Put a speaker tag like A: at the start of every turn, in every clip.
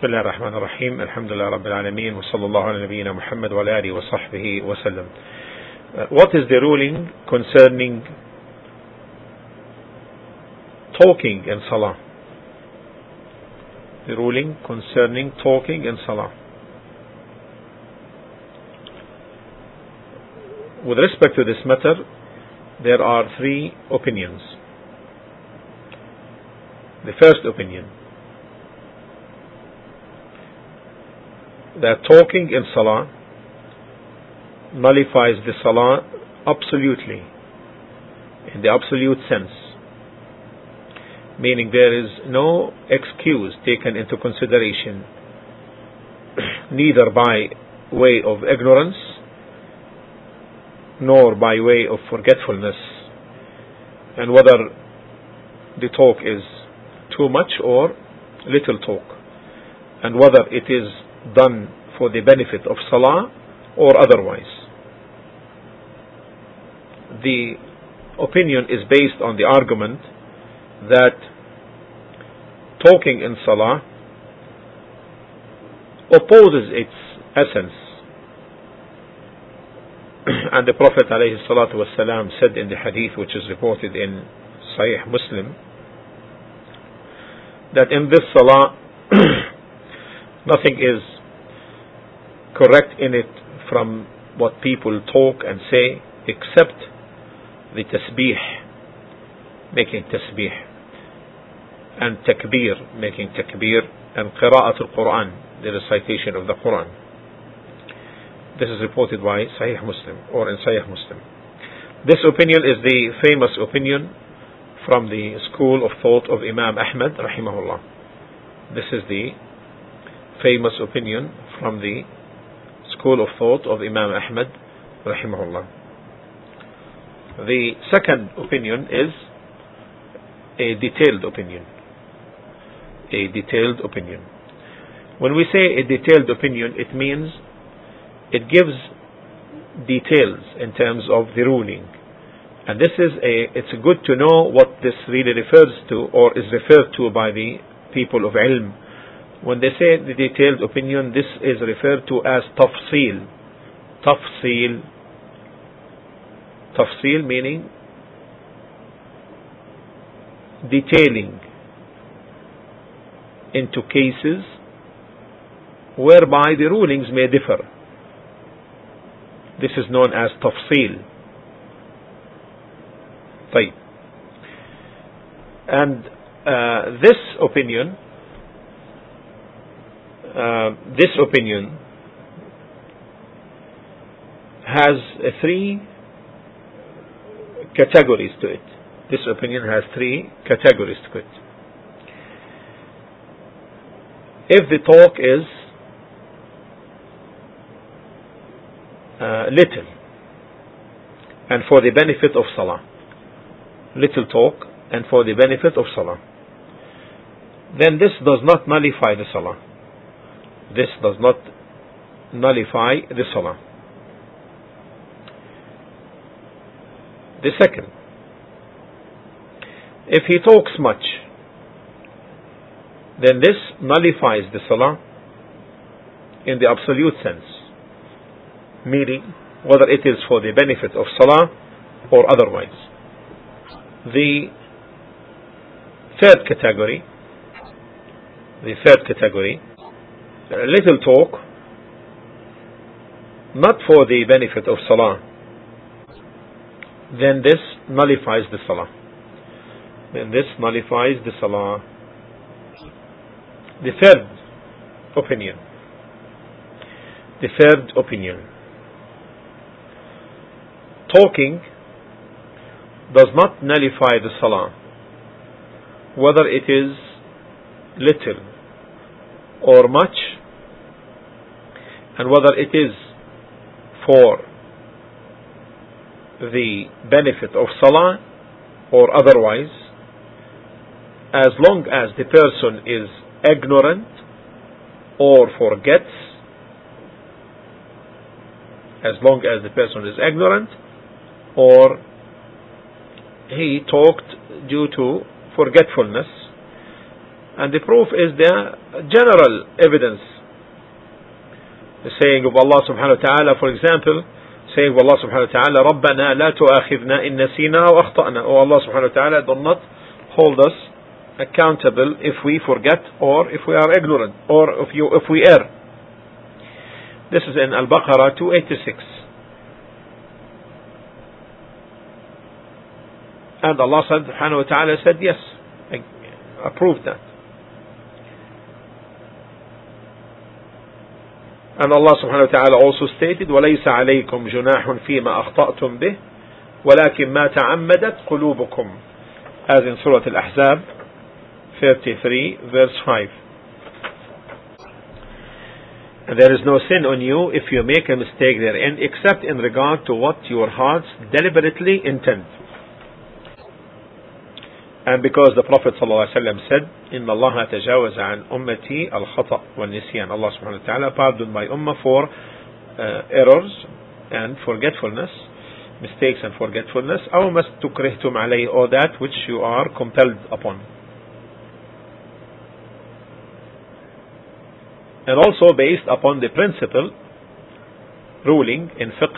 A: بسم الله الرحمن الرحيم الحمد لله رب العالمين وصلى الله على نبينا محمد وعلى آله وصحبه وسلم. What is the ruling concerning talking in Salah? The ruling concerning talking in Salah. With respect to this matter, there are three opinions. The first opinion, that talking in Salah nullifies the Salah absolutely, in the absolute sense, meaning there is no excuse taken into consideration, neither by way of ignorance nor by way of forgetfulness, and whether the talk is too much or little talk, and whether it is done for the benefit of Salah or otherwise. The opinion is based on the argument that talking in Salah opposes its essence. And the Prophet ﷺ said in the hadith, which is reported in Sahih Muslim, that in this Salah nothing is correct in it from what people talk and say except the tasbih, making tasbih, and takbir, making takbir, and qira'at al-Quran, the recitation of the Quran. This is reported by Sahih Muslim, or in Sahih Muslim. This opinion is the famous opinion from the school of thought of Imam Ahmad rahimahullah. This is the famous opinion from the school of thought of Imam Ahmad rahimahullah. The second opinion is a detailed opinion. A detailed opinion. When we say a detailed opinion, it means it gives details in terms of the ruling. And it's good to know what this really refers to, or is referred to by the people of ilm. When they say the detailed opinion, this is referred to as tafsil. Tafsil meaning detailing into cases whereby the rulings may differ. This is known as tafsil. طيب. And this opinion has three categories to it. This opinion has three categories to it. If the talk is little and for the benefit of Salah, little talk and for the benefit of Salah, then this does not nullify the Salah. This does not nullify the Salah. The second, if he talks much, then this nullifies the Salah in the absolute sense, meaning whether it is for the benefit of Salah or otherwise. The third category, little talk, not for the benefit of Salah, then this nullifies the Salah. The third opinion, talking does not nullify the Salah, whether it is little or much, and whether it is for the benefit of Salah or otherwise, as long as the person is ignorant or forgets, or he talked due to forgetfulness, And the proof is the general evidence. The saying of Allah subhanahu wa ta'ala, for example, saying of Allah subhanahu wa ta'ala, رَبَّنَا لَا تُؤَاخِذْنَا إِن نَّسِينَا وَأَخْطَأْنَا. Oh Allah subhanahu wa ta'ala, do not hold us accountable if we forget or if we are ignorant or if we err. This is in Al-Baqarah 286. And Allah subhanahu wa ta'ala said, yes, I approved that. And Allah subhanahu wa ta'ala also stated, وَلَيْسَ عَلَيْكُمْ جُنَاحٌ فِي مَا أَخْطَأْتُمْ بِهِ وَلَكِنْ مَا تَعَمَّدَتْ قُلُوبُكُمْ. As in Surah Al-Ahzab 33 verse 5. And there is no sin on you if you make a mistake therein, except in regard to what your hearts deliberately intend. And because the Prophet ﷺ said, إِنَّ اللَّهَ تَجَاوَزَ عَنْ أُمَّتِي الْخَطَأ وَالنِّسْيَانَ. Allah subhanahu wa ta'ala pardoned my ummah for errors and forgetfulness, mistakes and forgetfulness, أو مَا اسْتُكْرِهْتُمْ عَلَيْهِ, or that which you are compelled upon. And also based upon the principle ruling in fiqh,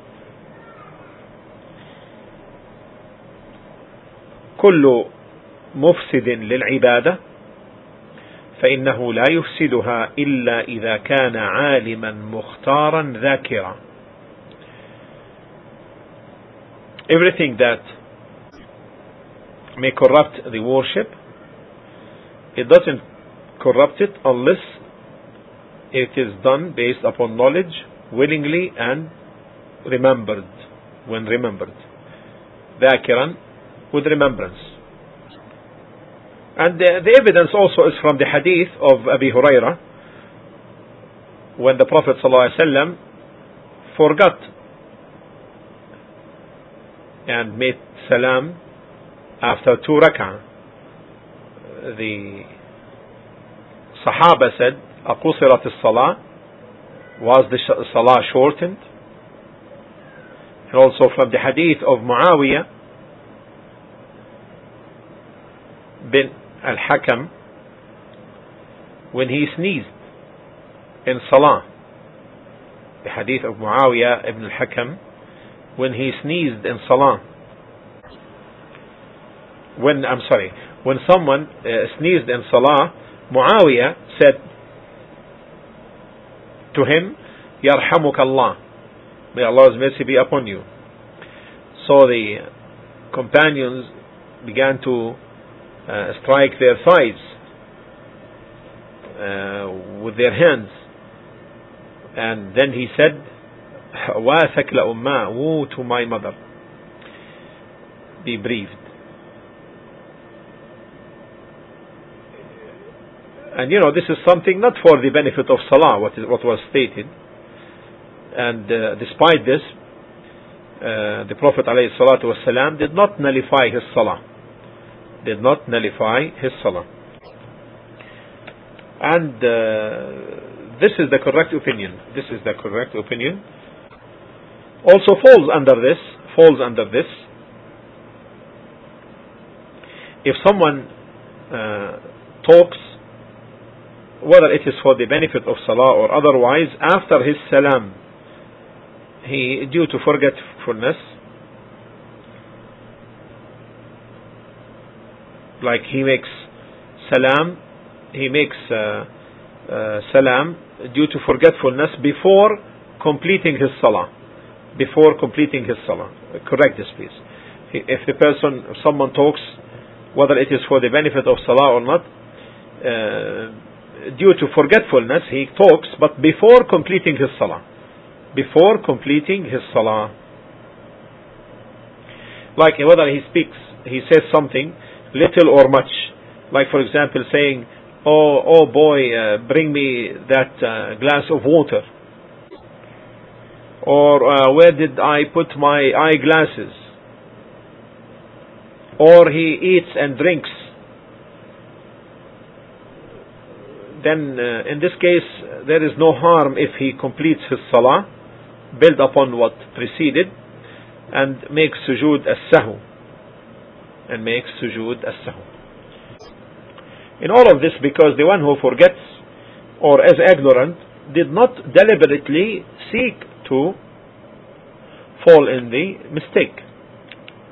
A: كل مفسد للعبادة فإنه لا يفسدها إلا إذا كان عالما مختارا ذاكرا. Everything that may corrupt the worship, it doesn't corrupt it unless it is done based upon knowledge, willingly and remembered, when remembered. ذاكرا, with remembrance. And the evidence also is from the hadith of Abi Hurairah, when the Prophet ﷺ forgot and made salam after 2 rak'ah. The Sahaba said, أقصرت الصلاة, was the salah shortened? And also from the hadith of Muawiyah bin al-Hakam, when he sneezed in salah. The hadith of Muawiyah ibn al-Hakam, when he sneezed in salah. When someone sneezed in salah, Muawiyah said to him, يرحمك Allah, may Allah's mercy be upon you. So the companions began to strike their thighs with their hands, and then he said, وَاثَكْ لَأُمَّا, woe to my mother, be bereaved. And this is something not for the benefit of salah, what was stated. And despite this, the Prophet ﷺ did not nullify his salah. And this is the correct opinion. Also falls under this. If someone talks, whether it is for the benefit of salah or otherwise, after his salam, he, due to forgetfulness, like he makes salam due to forgetfulness before completing his salah. Correct this, please. If someone talks, whether it is for the benefit of salah or not, due to forgetfulness, he talks, but before completing his salah. Like whether he speaks, he says something, little or much. Like for example saying, oh boy, bring me that glass of water. Or where did I put my eyeglasses? Or he eats and drinks. Then in this case there is no harm if he completes his salah, build upon what preceded, and makes sujood as-sahw. In all of this, because the one who forgets or is ignorant did not deliberately seek to fall in the mistake.